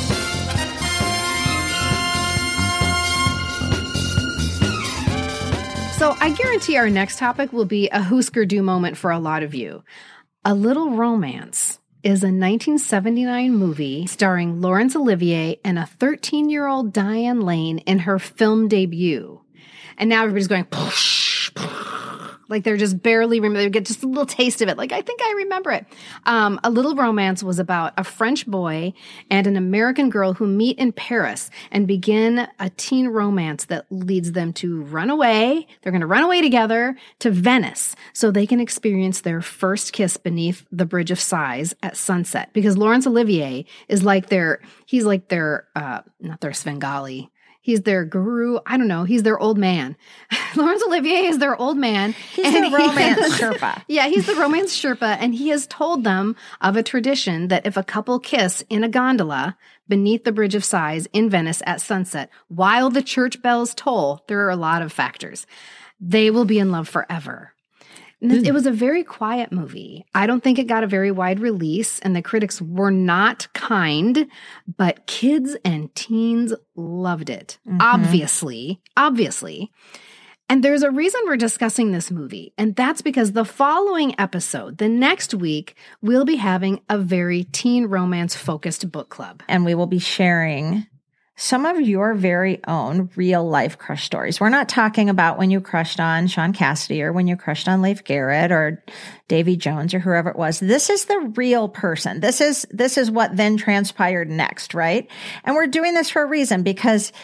Speaker 1: So I guarantee our next topic will be a Husker Du moment for a lot of you. A Little Romance is a 1979 movie starring Laurence Olivier and a 13-year-old Diane Lane in her film debut. And now everybody's going, like they're just barely remember. They get just a little taste of it. Like, I think I remember it. A Little Romance was about a French boy and an American girl who meet in Paris and begin a teen romance that leads them to run away. They're going to run away together to Venice so they can experience their first kiss beneath the Bridge of Sighs at sunset. Because Laurence Olivier is like he's like their, not their Svengali. He's their guru. I don't know. He's their old man. Laurence Olivier is their old man.
Speaker 3: He's the romance Sherpa.
Speaker 1: Yeah, he's the romance Sherpa. And he has told them of a tradition that if a couple kiss in a gondola beneath the Bridge of Sighs in Venice at sunset, while the church bells toll, there are a lot of factors, they will be in love forever. It was a very quiet movie. I don't think it got a very wide release, and the critics were not kind, but kids and teens loved it. Obviously. And there's a reason we're discussing this movie, and that's because the following episode, the next week, we'll be having a very teen romance-focused book club.
Speaker 3: And we will be sharing some of your very own real life crush stories. We're not talking about when you crushed on Sean Cassidy or when you crushed on Leif Garrett or Davy Jones or whoever it was. This is the real person. This is what then transpired next, right? And we're doing this for a reason, because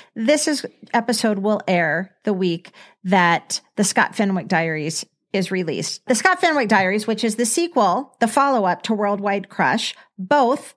Speaker 3: episode will air the week that the Scott Fenwick Diaries is released. The Scott Fenwick Diaries, which is the sequel, the follow-up to Worldwide Crush, both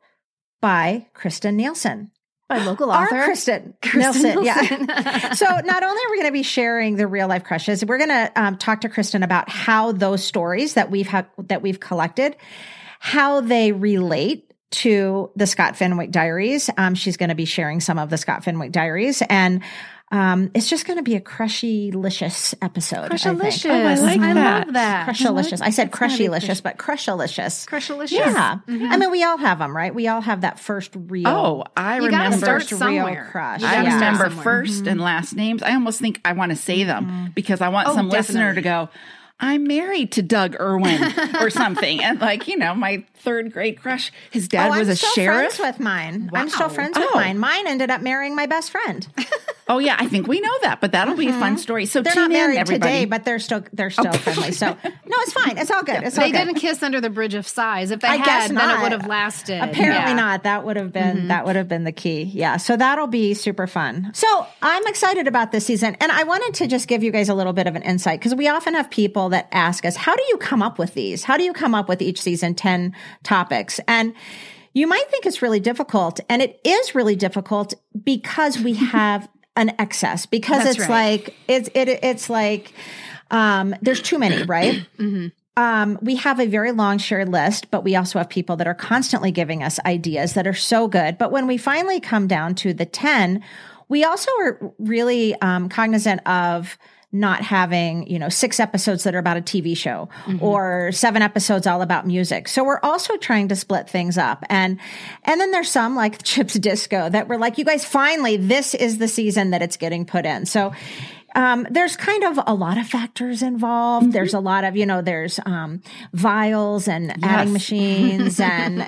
Speaker 3: by Kristen Nielsen.
Speaker 1: By local author.
Speaker 3: Our Kristen Nielsen. Yeah. So not only are we going to be sharing the real life crushes, we're going to talk to Kristen about how those stories that we've collected, how they relate to the Scott Fenwick Diaries. She's going to be sharing some of the Scott Fenwick Diaries, and it's just going to be a crushy-licious episode.
Speaker 1: Crushalicious.
Speaker 4: I like
Speaker 1: I
Speaker 4: that.
Speaker 1: love that.
Speaker 3: Crushalicious. I said crushy-licious, but crushalicious.
Speaker 1: Crushalicious.
Speaker 3: Yeah. I mean, we all have them, right? We all have that first real.
Speaker 4: Oh, I
Speaker 1: You gotta
Speaker 4: remember.
Speaker 1: start
Speaker 3: First real
Speaker 1: somewhere.
Speaker 3: crush.
Speaker 1: You
Speaker 4: I
Speaker 1: gotta
Speaker 3: Yeah.
Speaker 1: start
Speaker 4: remember
Speaker 1: somewhere.
Speaker 4: first and last names. I almost think I want to say them because I want
Speaker 1: Oh,
Speaker 4: some listener
Speaker 1: definitely.
Speaker 4: to go, I'm married to Doug Irwin or something. And like, my third grade crush, his dad was
Speaker 3: I'm
Speaker 4: a
Speaker 3: still
Speaker 4: sheriff.
Speaker 3: friends with mine. I'm still friends with
Speaker 4: Oh.
Speaker 3: mine. Mine ended up marrying my best friend.
Speaker 4: Oh yeah, I think we know that, but that'll be a fun story. So
Speaker 3: They're
Speaker 4: tune
Speaker 3: not
Speaker 4: in,
Speaker 3: married
Speaker 4: everybody.
Speaker 3: today, but they're still friendly. So no, it's fine. It's all good. It's all
Speaker 1: They
Speaker 3: good.
Speaker 1: didn't kiss under the bridge of sighs. If they
Speaker 3: I
Speaker 1: had,
Speaker 3: guess
Speaker 1: then
Speaker 3: not.
Speaker 1: it would have lasted.
Speaker 3: Apparently
Speaker 1: Yeah.
Speaker 3: not. That would have been the key. Yeah. So that'll be super fun. So I'm excited about this season, and I wanted to just give you guys a little bit of an insight, because we often have people that ask us, how do you come up with these? How do you come up with each season 10 topics? And you might think it's really difficult, and it is really difficult because we have an excess, because
Speaker 1: That's
Speaker 3: it's
Speaker 1: right.
Speaker 3: like it's like there's too many, right? We have a very long shared list, but we also have people that are constantly giving us ideas that are so good. But when we finally come down to the 10, we also are really cognizant of not having, 6 episodes that are about a TV show or 7 episodes all about music. So we're also trying to split things up. And then there's some like Chips Disco that we're like, you guys, finally, this is the season that it's getting put in. So there's kind of a lot of factors involved. There's a lot of, there's vials and adding machines and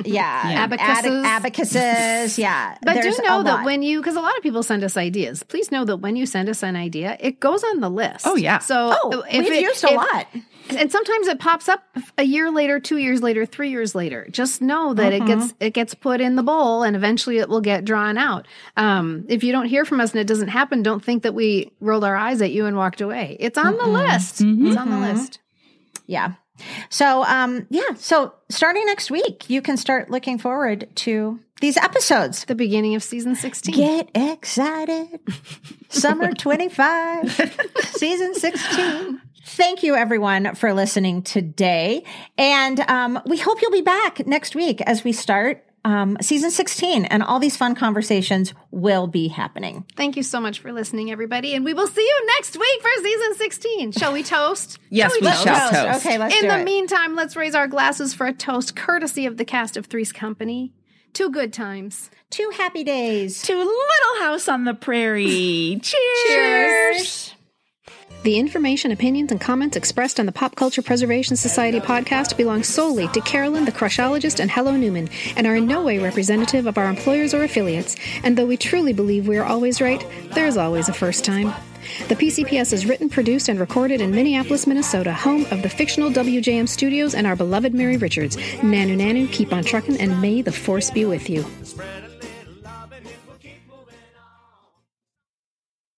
Speaker 3: abacuses. Yeah.
Speaker 1: But
Speaker 3: there's
Speaker 1: do know
Speaker 3: a
Speaker 1: that
Speaker 3: lot.
Speaker 1: because a lot of people send us ideas, please know that when you send us an idea, it goes on the list.
Speaker 4: Oh, yeah.
Speaker 1: So
Speaker 3: we've used a lot.
Speaker 1: And sometimes it pops up a year later, 2 years later, 3 years later. Just know that it gets put in the bowl, and eventually it will get drawn out. If you don't hear from us and it doesn't happen, don't think that we rolled our eyes at you and walked away. It's on the list. It's on the list.
Speaker 3: Yeah. So, so starting next week, you can start looking forward to these episodes.
Speaker 1: The beginning of season 16.
Speaker 3: Get excited. Summer 25, season 16. Thank you, everyone, for listening today. And we hope you'll be back next week as we start season 16, and all these fun conversations will be happening.
Speaker 1: Thank you so much for listening, everybody. And we will see you next week for season 16. Shall we toast?
Speaker 4: Yes, we shall toast.
Speaker 3: Okay, let's
Speaker 1: In
Speaker 3: do
Speaker 1: the
Speaker 3: it.
Speaker 1: meantime, let's raise our glasses for a toast courtesy of the cast of Three's Company. 2 good times.
Speaker 3: 2 happy days.
Speaker 4: To Little House on the Prairie. Cheers.
Speaker 1: The information, opinions, and comments expressed on the Pop Culture Preservation Society podcast belong solely to Carolyn, the Crushologist, and Hello Newman, and are in no way representative of our employers or affiliates. And though we truly believe we are always right, there is always a first time. The PCPS is written, produced, and recorded in Minneapolis, Minnesota, home of the fictional WJM Studios and our beloved Mary Richards. Nanu Nanu, keep on truckin', and may the force be with you.